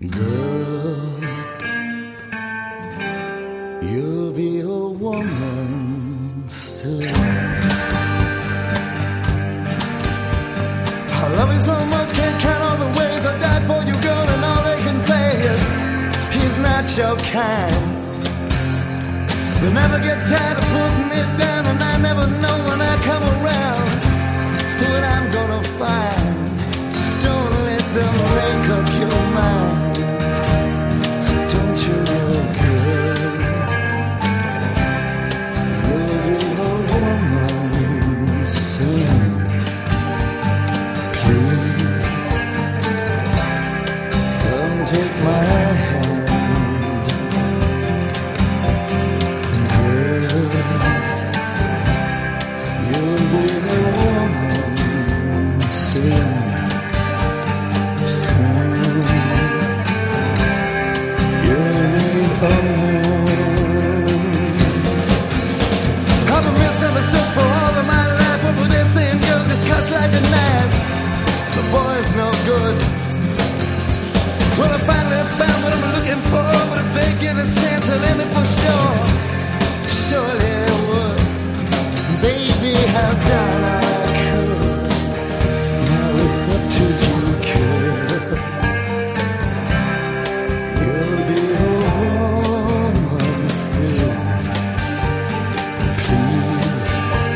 Girl, you'll be a woman soon. I love you so much, can't count all the ways I died for you, girl, and all they can say is he's not your kind. They'll never get tired of putting me down, and I never know when I come around what I'm gonna find. Don't let them make up your mind. Don't you know, girl, you'll be a woman soon. Please, come take my hand. Girl, you'll be a woman soon. I've been misunderstood for all of my life. What were they saying? Girl, just cuts like a knife. The boy's no good. Well, I finally found what I'm looking for, but if they give a chance, I'll end it for sure. Surely they would. Baby, I've done all I could. Now it's up to you, girl. You'll be a woman soon. Please,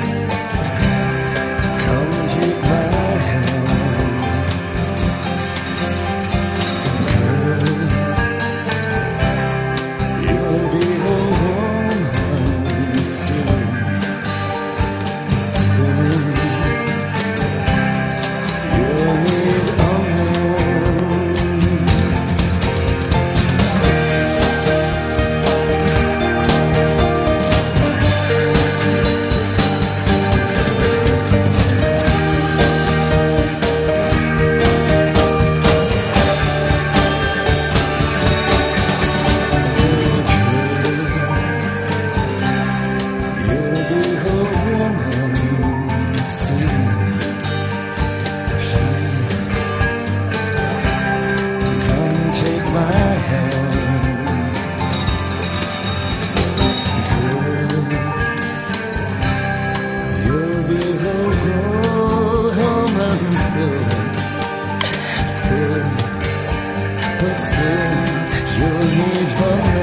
come take my hand. Girl, you'll be a woman soon. Soon, you'll need a but soon you'll need her.